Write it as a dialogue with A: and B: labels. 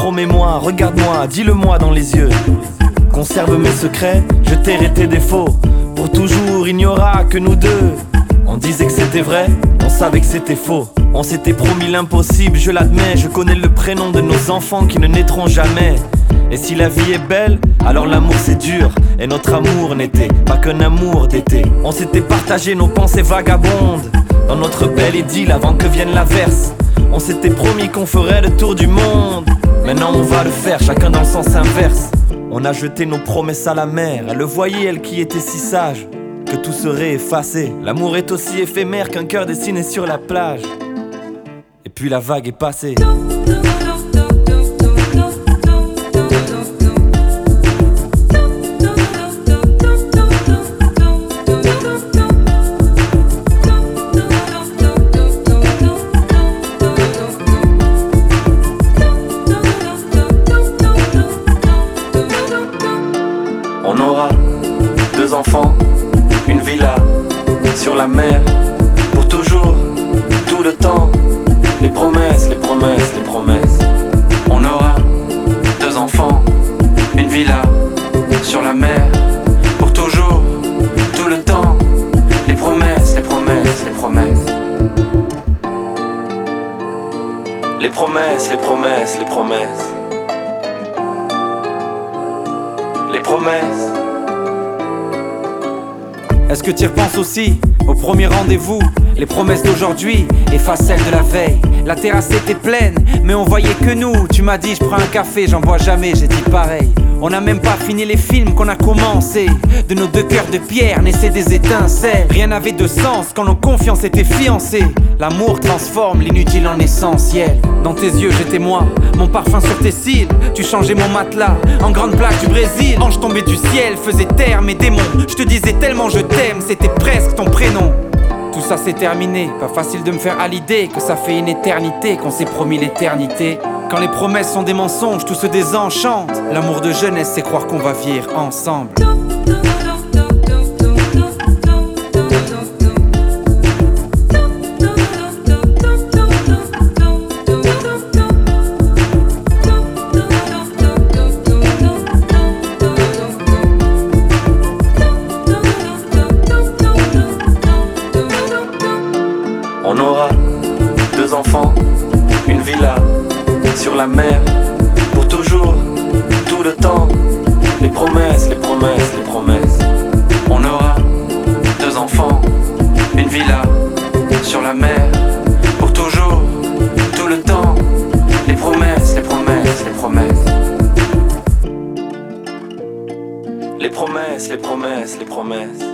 A: promets-moi, regarde-moi, dis-le-moi dans les yeux. Conserve mes secrets, je tairai tes défauts. Pour toujours, il n'y aura que nous deux. On disait que c'était vrai, on savait que c'était faux. On s'était promis l'impossible, je l'admets. Je connais le prénom de nos enfants qui ne naîtront jamais. Et si la vie est belle, alors l'amour c'est dur. Et notre amour n'était pas qu'un amour d'été. On s'était partagé nos pensées vagabondes dans notre belle idylle avant que vienne l'averse. On s'était promis qu'on ferait le tour du monde. Maintenant on va le faire, chacun dans le sens inverse. On a jeté nos promesses à la mer. Elle le voyait, elle qui était si sage, que tout serait effacé. L'amour est aussi éphémère qu'un cœur dessiné sur la plage. Et puis la vague est passée. On aura 2 enfants, une villa sur la mer, pour toujours, tout le temps. Les promesses, les promesses, les promesses. On aura 2 enfants, une villa sur la mer, pour toujours, tout le temps. Les promesses, les promesses, les promesses. Les promesses, les promesses, les promesses. Les promesses. Est-ce que tu y repenses aussi au premier rendez-vous? Les promesses d'aujourd'hui effacent celles de la veille. La terrasse était pleine, mais on voyait que nous. Tu m'as dit je prends un café, j'en bois jamais, j'ai dit pareil. On n'a même pas fini les films qu'on a commencé. De nos 2 cœurs de pierre naissaient des étincelles. Rien n'avait de sens quand nos confiances étaient fiancées. L'amour transforme l'inutile en essentiel. Dans tes yeux j'étais moi, mon parfum sur tes cils. Tu changeais mon matelas en grande plaque du Brésil. Ange tombé du ciel faisait taire mes démons. Je te disais tellement je t'aime, c'était presque ton prénom. Tout ça c'est terminé, pas facile de me faire à l'idée que ça fait une éternité qu'on s'est promis l'éternité. Quand les promesses sont des mensonges, tout se désenchante. L'amour de jeunesse c'est croire qu'on va vivre ensemble. On aura 2 enfants, une villa sur la mer, pour toujours, tout le temps. Les promesses, les promesses, les promesses. On aura 2 enfants, une villa sur la mer, pour toujours, tout le temps. Les promesses, les promesses, les promesses. Les promesses, les promesses, les promesses.